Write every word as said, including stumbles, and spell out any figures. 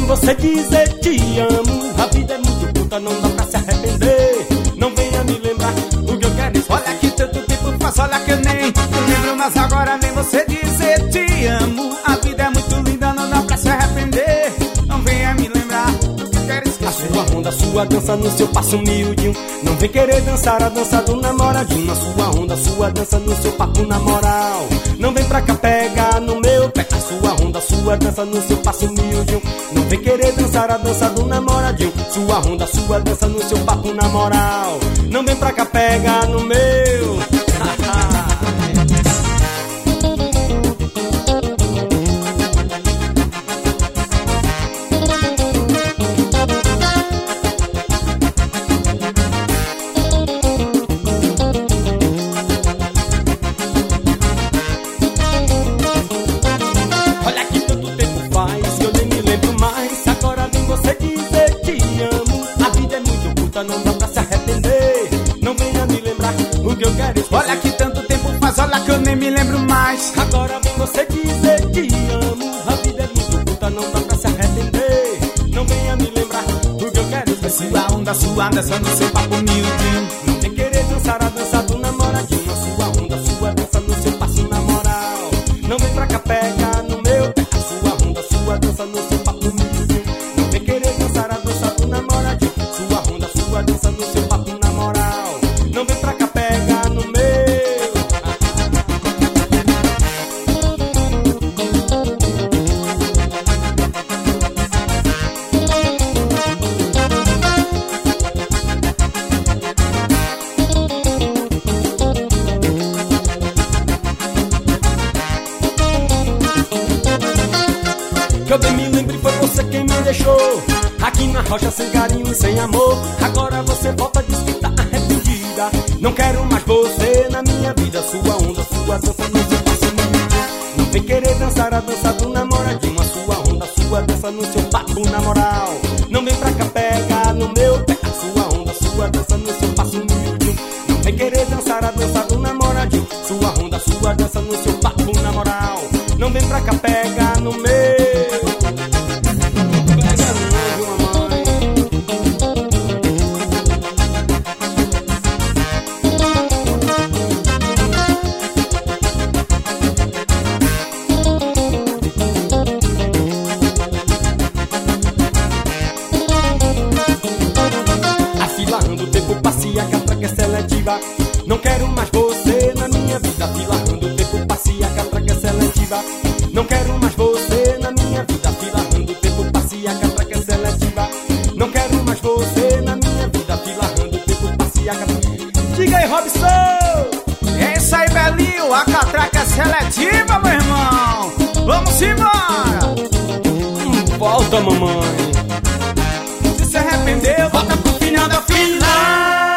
você dizer te amo. A vida é muito curta, não dá pra se arrepender. Não venha me lembrar o que eu quero esquecer. Olha que tanto tempo faz, olha que eu nem me lembro, mas agora vem você dizer te amo. A vida é muito linda, não dá pra se arrepender. Não venha me lembrar o que eu quero esquecer. A sua onda, a sua dança no seu passo humildinho. Não vem querer dançar a dança do namoradinho. A sua onda, a sua dança no seu papo na moral. Não vem pra cá pegar no meu pé. A sua onda, a sua dança no seu passo humildinho. Não vem querer dançar a dança do namoradinho. Sua onda, a sua dança no seu papo na moral. Não vem pra cá pegar no meu. Não dá pra se arrepender. Não venha me lembrar o que eu quero esquecer. Olha que tanto tempo faz, olha que eu nem me lembro mais. Agora vem você dizer te amo. A vida é muito curta, não dá pra se arrepender. Não venha me lembrar o que eu quero esquecer. Sua onda, sua dança no seu papo humilde. Não vem querer dançar a dança do namoradinho. A sua onda, a sua dança no seu passo na moral. Não vem pra cá pegar no meu pé. A sua onda, a sua dança no seu papo humilde. Não vem querer dançar a dança do namoradinho. Sua onda, a sua dança no seu papo na moral. Não vem pra cá pegar no meu. Que eu bem me lembre, foi você quem me deixou aqui na rocha sem carinho e sem amor. Agora você volta, diz que tá arrependida. Não quero mais você na minha vida. Sua onda, sua dança no seu passo humilde. Não vem querer dançar a dança do namoradinho. A sua onda, sua dança no seu papo na moral. Não vem pra cá pegar no meu pé. A sua onda, sua dança no seu passo humilde. Não vem querer dançar a dança do namoradinho. Sua onda, sua dança no seu papo na moral. Não vem pra cá pegar no meu. Não quero mais você na minha vida. Filarrando o tempo passa e a catraca é seletiva. Não quero mais você na minha vida. Filarrando o tempo passa e a catraca é seletiva. Não quero mais você na minha vida. Filarrando o tempo passa e a catraca. Diga aí, Robson! É isso aí, Belinho. A catraca é seletiva, meu irmão. Vamos embora. Hum, volta, mamãe. Se se arrependeu, volta pro final da fila.